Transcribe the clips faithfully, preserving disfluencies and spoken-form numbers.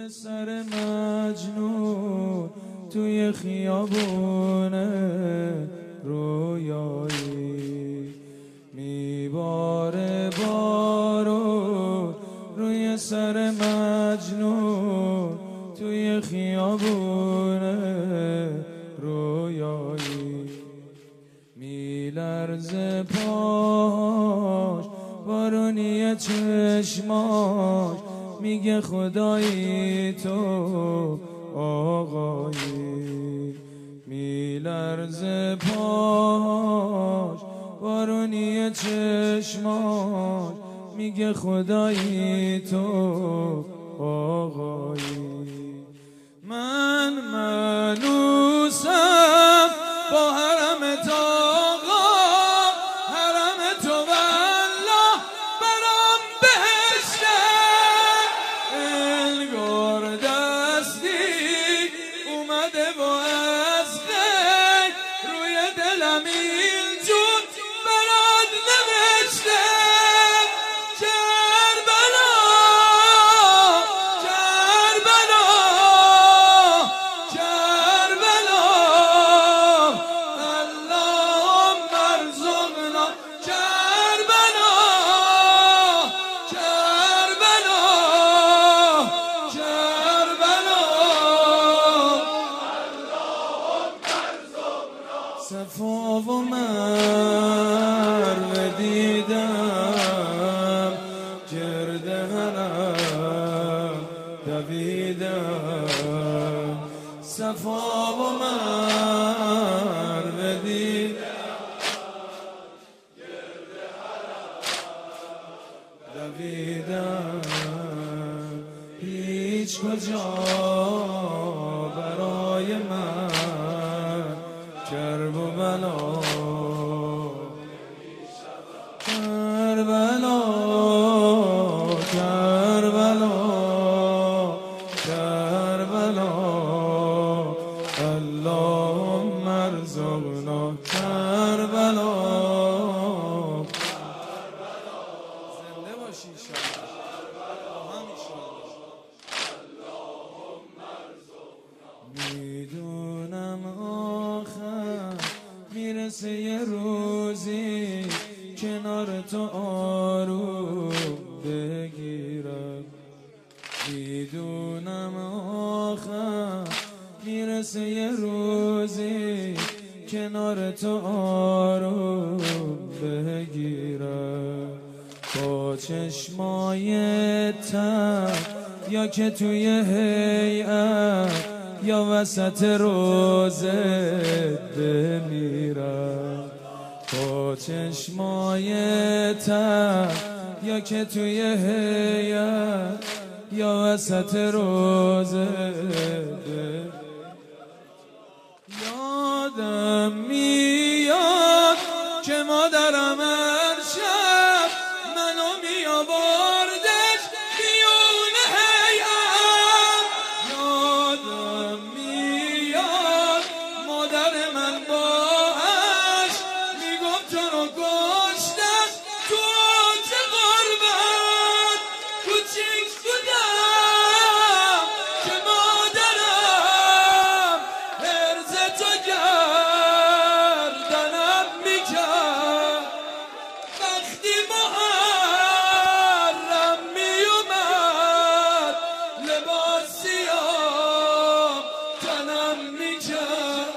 روی سر مجنون توی خیابونه رویایی میباره بارون روی سر مجنون توی خیابونه رویایی میلرزه پاش بارونی چشماش میگه خدایی تو آقایی میلرزه پاش بارونی چشماش میگه خدایی تو آقایی من منوسم با حرم آقا حرم تو والله برام بهشته انگار دستی اومده و از غیر روی دلم اینجور برات نوشته کربلا کربلا کربلا اللهم ارزقنا کربلا کربلا کربلا صفا و مروه دیدم گرد حرم دویدم صفا و مروه دیدم گرد حرم دویدم هیچ کجا برای من کرب و بلا کربلا کربلا کربلا اللهم ارزقنا کربلا زنده باشی میدونم آخر میرسه یه روزی کنار تو آروم بگیرم میدونم آخر میرسه یه روزی کنار تو آروم بگیرم با چشمای تر یا که توی هیئت یا وسط روزه بمیرم با چشمای تر یا که توی هیئت یا وسط روزه بمیرم یادم میاد که مادرم هر شب منو میآوردش بیرون هیئت یادم میاد مادر من با عشق میگفت تو رو کشتن تو اوج غربت کوچیک بودم که مادرم هرز تو گردنم میکرد وقتی محرم میومد لباس سیاه تنم میکرد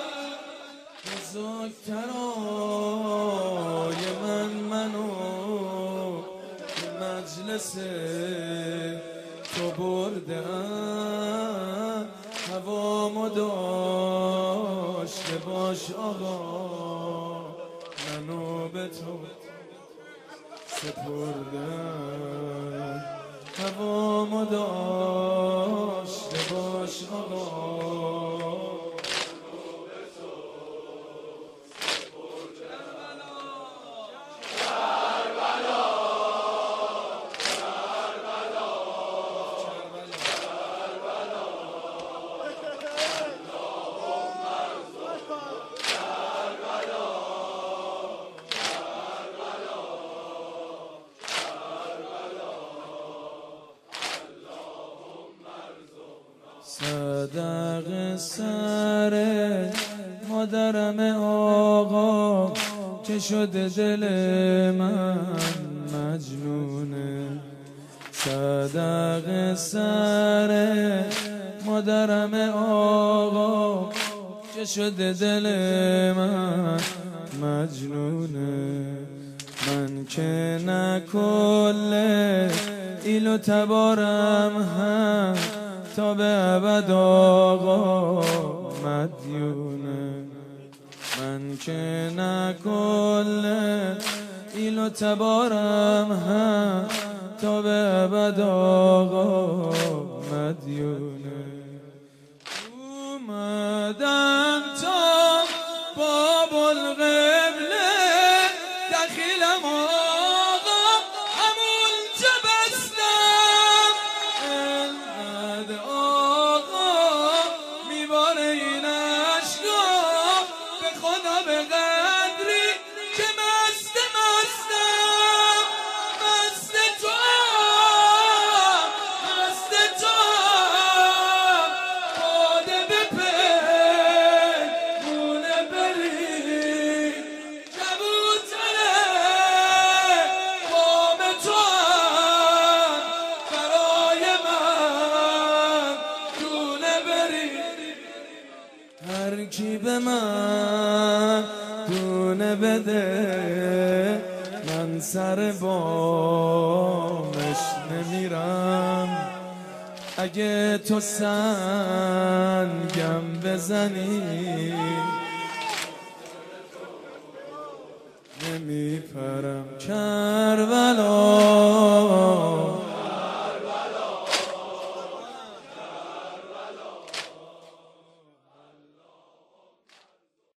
بزرگترای من منو به مجلس تو بردن هوامو داشته باش آقا منو به تو سپردن هوامو داشته باش آقا صدق سر مادرم آقا که شده دل من مجنونه. صدق سر مادرم آقا که شده دل من مجنونه. من که نه کل ایل و تبارم هم تا به ابد آقا مدیونه. من که نه کل ایل و تبارم هم تا به ابد آقا مدیونه. اومدم تا باب القبله دخیلم آقا همون چه بستم. انقد آقا میباره این عشقا به خدا به قدری که مست مستم. مست تو مست تو باده به پیمونه بری کبوتره بام تو هم برای من دونه بری. هر کی به من دونه بده من سر بامش نمیرم. اگه تو سنگم بزنی نمیپرم.